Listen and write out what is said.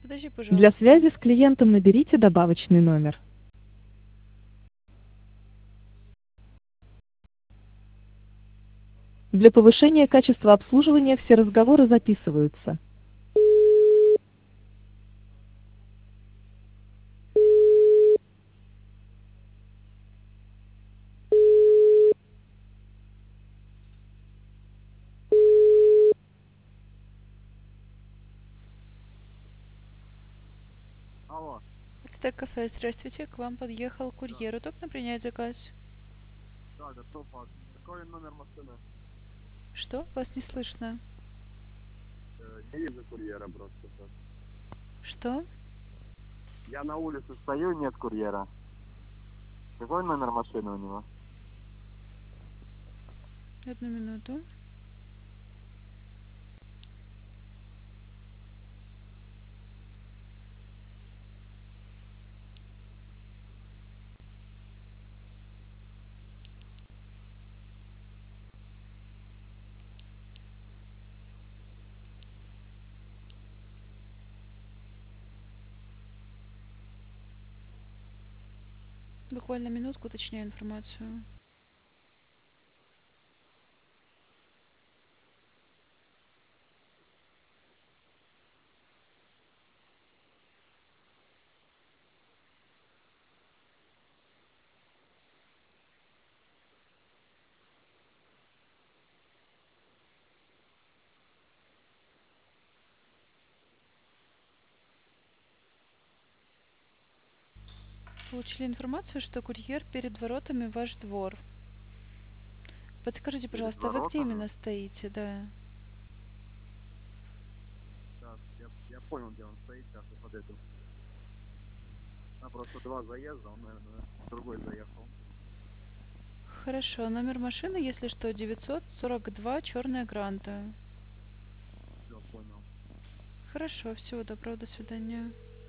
Подожди, Для пожалуйста. связи с клиентом наберите добавочный номер. Для повышения качества обслуживания все разговоры записываются. Алло, Это кафе, здравствуйте, к вам подъехал да, курьер. Удобно принять заказ? да, готов. А какой номер машины? Что? Вас не слышно. Не вижу курьера просто сейчас. Что? Я на улице стою, нет курьера. Какой номер машины у него? Одну минуту. Буквально минутку уточняю информацию. Получили информацию, что курьер перед воротами в ваш двор. Подскажите, Перед пожалуйста, а вы где воротами? именно стоите? Да. Сейчас, я понял, где он стоит, сейчас я подойду. Просто два заезда, он, наверное, другой заехал. Хорошо, номер машины, если что, 942 Черная Гранта. Все, понял. Хорошо, всего доброго, до свидания.